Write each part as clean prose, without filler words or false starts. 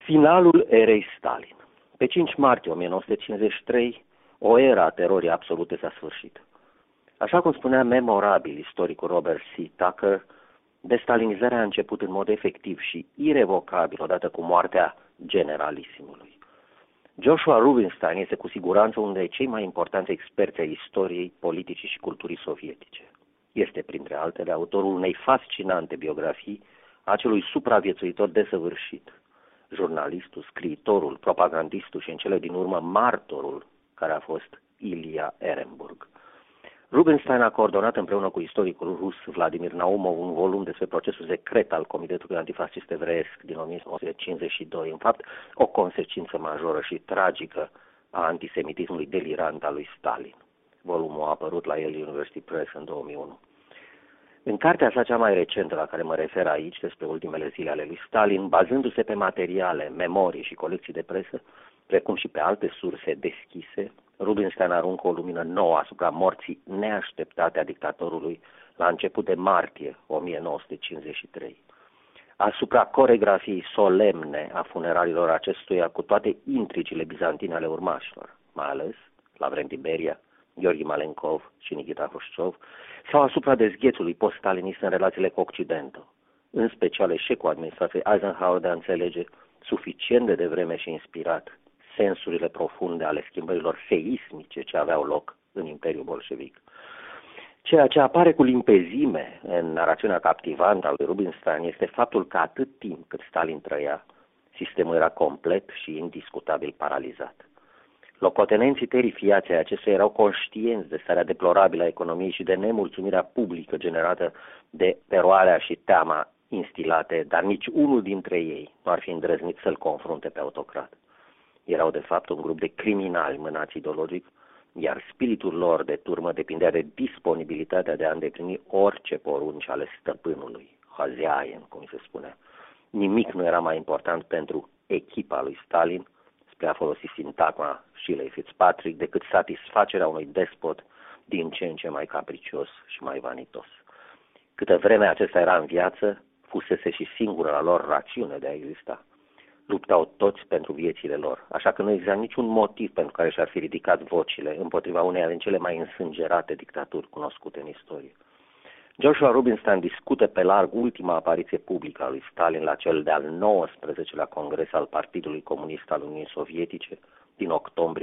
Finalul erei Stalin. Pe 5 martie 1953, o era a terorii absolute s-a sfârșit. Așa cum spunea memorabil istoricul Robert C. Tucker, destalinizarea a început în mod efectiv și irevocabil odată cu moartea generalisimului. Joshua Rubinstein este cu siguranță unul dintre cei mai importanți experți ai istoriei, politicii și culturii sovietice. Este, printre altele, autorul unei fascinante biografii a acelui supraviețuitor desăvârșit, jurnalistul, scriitorul, propagandistul și în cele din urmă martorul care a fost Ilia Ehrenburg. Rubinstein a coordonat împreună cu istoricul rus Vladimir Naumov un volum despre procesul secret al Comitetului Antifascist Evreiesc din 1952, în fapt o consecință majoră și tragică a antisemitismului delirant al lui Stalin. Volumul a apărut la Yale University Press în 2001. În cartea sa cea mai recentă la care mă refer aici, despre ultimele zile ale lui Stalin, bazându-se pe materiale, memorii și colecții de presă, precum și pe alte surse deschise, Rubinstein aruncă o lumină nouă asupra morții neașteptate a dictatorului la început de martie 1953, asupra coregrafiei solemne a funeraliilor acestuia cu toate intrigile bizantine ale urmașilor, mai ales Lavrenti Beria, Gheorghe Malenkov și Nikita Hrușciov, sau asupra dezghețului post-stalinist în relațiile cu Occidentul, în special eșecul administrației Eisenhower de a înțelege suficient de devreme și inspirat sensurile profunde ale schimbărilor seismice ce aveau loc în Imperiul Bolșevic. Ceea ce apare cu limpezime în narațiunea captivantă a lui Rubinstein este faptul că atât timp cât Stalin trăia, sistemul era complet și indiscutabil paralizat. Locotenenții terifiați ai acestuia erau conștienți de starea deplorabilă a economiei și de nemulțumirea publică generată de teroarea și teama instilate, dar nici unul dintre ei nu ar fi îndrăznit să-l confrunte pe autocrat. Erau de fapt un grup de criminali mânați ideologic, iar spiritul lor de turmă depindea de disponibilitatea de a îndeplini orice porunci ale stăpânului, Haziaien, cum se spunea. Nimic nu era mai important pentru echipa lui Stalin, spre a folosi sintagma Shelley Fitzpatrick, decât satisfacerea unui despot din ce în ce mai capricios și mai vanitos. Câtă vreme acesta era în viață, fusese și singura la lor rațiune de a exista. Luptau toți pentru viețile lor, așa că nu exista niciun motiv pentru care și-ar fi ridicat vocile împotriva uneia din cele mai însângerate dictaturi cunoscute în istorie. Joshua Rubinstein discută pe larg ultima apariție publică a lui Stalin la cel de-al 19-lea congres al Partidului Comunist al Uniunii Sovietice din octombrie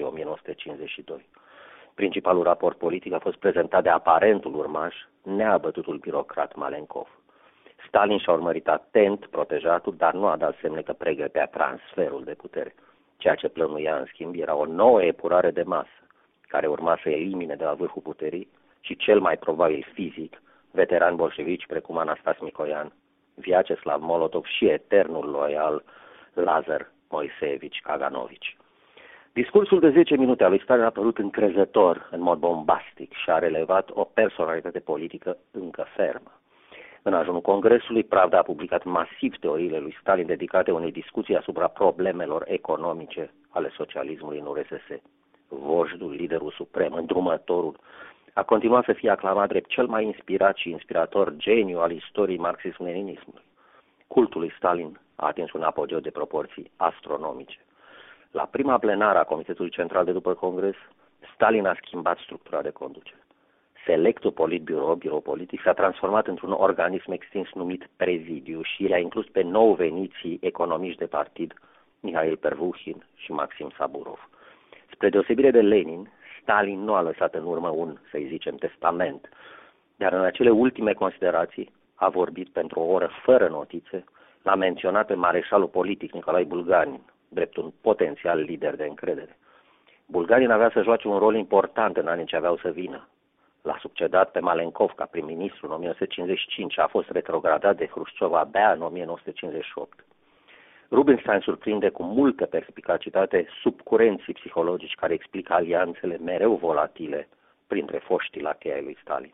1952. Principalul raport politic a fost prezentat de aparentul urmaș, neabătutul birocrat Malenkov. Stalin și-a urmărit atent protejatul, dar nu a dat semne că pregătea transferul de putere. Ceea ce plănuia, în schimb, era o nouă epurare de masă, care urma să elimine de la vârful puterii și cel mai probabil fizic veterani bolșevici precum Anastas Mikoyan, Vyacheslav Molotov și eternul loial Lazar Moiseevici Kaganovici. Discursul de 10 minute al lui Stalin a părut încrezător, în mod bombastic, și a relevat o personalitate politică încă fermă. În ajunul Congresului, Pravda a publicat masiv teoriile lui Stalin dedicate unei discuții asupra problemelor economice ale socialismului în URSS. Vojdul, liderul suprem, îndrumătorul, a continuat să fie aclamat drept cel mai inspirat și inspirator geniu al istoriei marxism-leninismului. Cultul lui Stalin a atins un apogeu de proporții astronomice. La prima plenară a Comitetului Central de după Congres, Stalin a schimbat structura de conducere. Selectul Politburo, birou politic, s-a transformat într-un organism extins numit Prezidiu și le-a inclus pe nou veniții economiști de partid, Mihail Pervuchin și Maxim Saburov. Spre deosebire de Lenin, Stalin nu a lăsat în urmă un, să-i zicem, testament, dar în acele ultime considerații a vorbit pentru o oră fără notițe, l-a menționat pe mareșalul politic Nicolae Bulgarin, drept un potențial lider de încredere. Bulgarin avea să joace un rol important în anii ce aveau să vină. L-a succedat pe Malenkov ca prim-ministru în 1955, a fost retrogradat de Hrușciov abia în 1958. Rubinstein surprinde cu multă perspicacitate subcurenții psihologici care explică alianțele mereu volatile printre foștii lachei ai lui Stalin.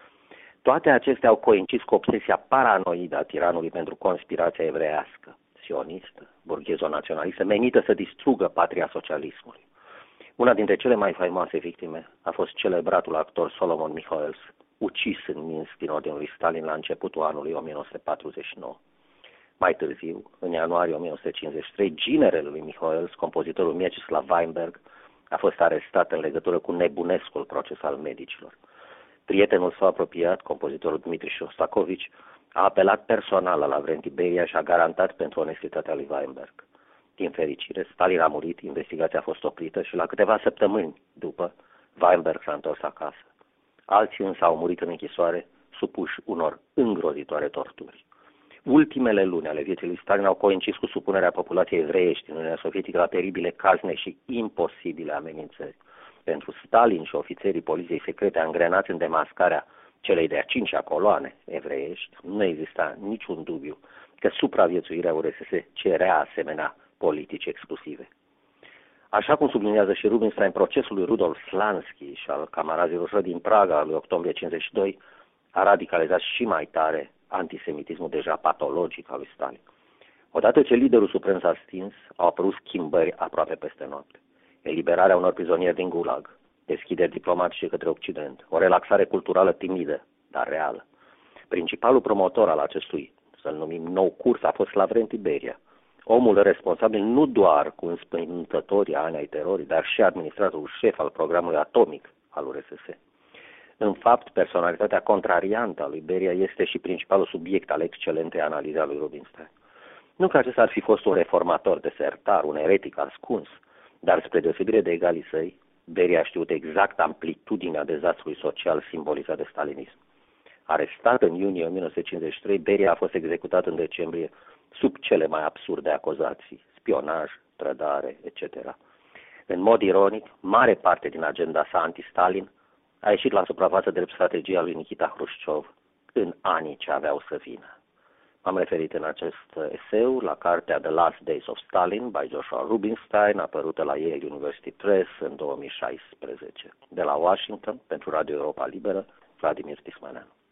Toate acestea au coincis cu obsesia paranoidă a tiranului pentru conspirația evreiască, sionistă, burghezo-naționalistă, menită să distrugă patria socialismului. Una dintre cele mai faimoase victime a fost celebratul actor Solomon Michoels, ucis în Minsk din ordinul lui Stalin la începutul anului 1949. Mai târziu, în ianuarie 1953, ginerele lui Mihoels, compozitorul Mieczysław Weinberg, a fost arestat în legătură cu nebunescul proces al medicilor. Prietenul său apropiat, compozitorul Dmitri Shostakovich, a apelat personal la Lavrenti Beria și a garantat pentru onestitatea lui Weinberg. Din fericire, Stalin a murit, investigația a fost oprită și la câteva săptămâni după, Weinberg s-a întors acasă. Alții însă au murit în închisoare, supuși unor îngrozitoare torturi. Ultimele luni ale vieții lui Stalin au coincis cu supunerea populației evreiești în Uniunea Sovietică la teribile cazne și imposibile amenințări. Pentru Stalin și ofițerii poliției secrete angrenați în demascarea celei de-a 5-a coloane evreiești, nu exista niciun dubiu că supraviețuirea URSS cerea asemenea politici exclusive. Așa cum subliniază și Rubinstein, procesul lui Rudolf Slansky și al camarazilor săi din Praga lui octombrie 52 a radicalizat și mai tare antisemitismul deja patologic al lui Stalin. Odată ce liderul suprem s-a stins, au apărut schimbări aproape peste noapte. Eliberarea unor prizonieri din Gulag, deschideri diplomatice către Occident, o relaxare culturală timidă, dar reală. Principalul promotor al acestui, să-l numim nou curs, a fost Lavrenti Beria, omul responsabil nu doar cu înspăimântătorii ani ai terorii, dar și administratorul șef al programului atomic al URSS. În fapt, personalitatea contrariantă a lui Beria este și principalul subiect al excelentei analize a lui Rubinstein. Nu că acesta ar fi fost un reformator desertar, un eretic ascuns, dar spre deosebire de egalii săi, Beria a știut exact amplitudinea dezastrului social simbolizat de stalinism. Arestat în iunie 1953, Beria a fost executat în decembrie sub cele mai absurde acuzații, spionaj, trădare, etc. În mod ironic, mare parte din agenda sa anti-Stalin a ieșit la suprafață drept strategia lui Nikita Hrușciov în anii ce aveau să vină. Am referit în acest eseu la cartea The Last Days of Stalin by Joshua Rubinstein, apărută la Yale University Press în 2016. De la Washington, pentru Radio Europa Liberă, Vladimir Tismaneanu.